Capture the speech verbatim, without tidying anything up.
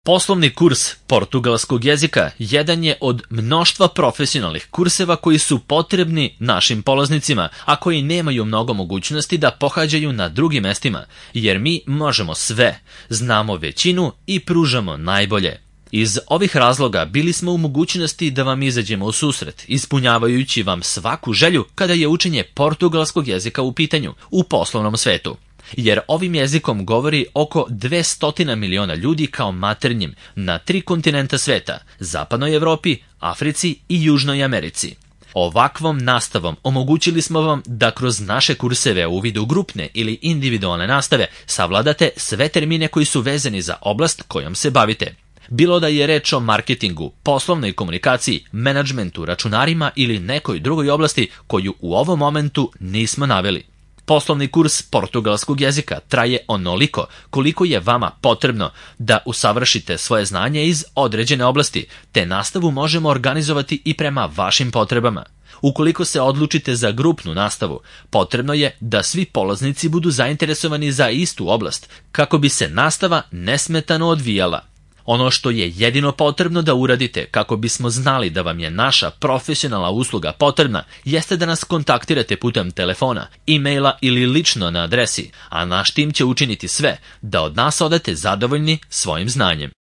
Poslovni kurs portugalskog jezika jedan je od mnoštva profesionalnih kurseva koji su potrebni našim polaznicima, a koji nemaju mnogo mogućnosti da pohađaju na drugim mestima, jer mi možemo sve, znamo većinu i pružamo najbolje. Iz ovih razloga bili smo u mogućnosti da vam izađemo u susret, ispunjavajući vam svaku želju kada je učenje portugalskog jezika u pitanju u poslovnom svetu. Jer ovim jezikom govori oko dvesta miliona ljudi kao maternjim na tri kontinenta sveta, zapadnoj Evropi, Africi i Južnoj Americi. Ovakvom nastavom omogućili smo vam da kroz naše kurseve u vidu grupne ili individualne nastave savladate sve termine koji su vezani za oblast kojom se bavite. Bilo da je reč o marketingu, poslovnoj komunikaciji, menadžmentu, računarima ili nekoj drugoj oblasti koju u ovom momentu nismo naveli. Poslovni kurs portugalskog jezika traje onoliko koliko je vama potrebno da usavršite svoje znanje iz određene oblasti, te nastavu možemo organizovati i prema vašim potrebama. Ukoliko se odlučite za grupnu nastavu, potrebno je da svi polaznici budu zainteresovani za istu oblast, kako bi se nastava nesmetano odvijala. Ono što je jedino potrebno da uradite kako bismo znali da vam je naša profesionalna usluga potrebna, jeste da nas kontaktirate putem telefona, e-maila ili lično na adresi, a naš tim će učiniti sve da od nas odete zadovoljni svojim znanjem.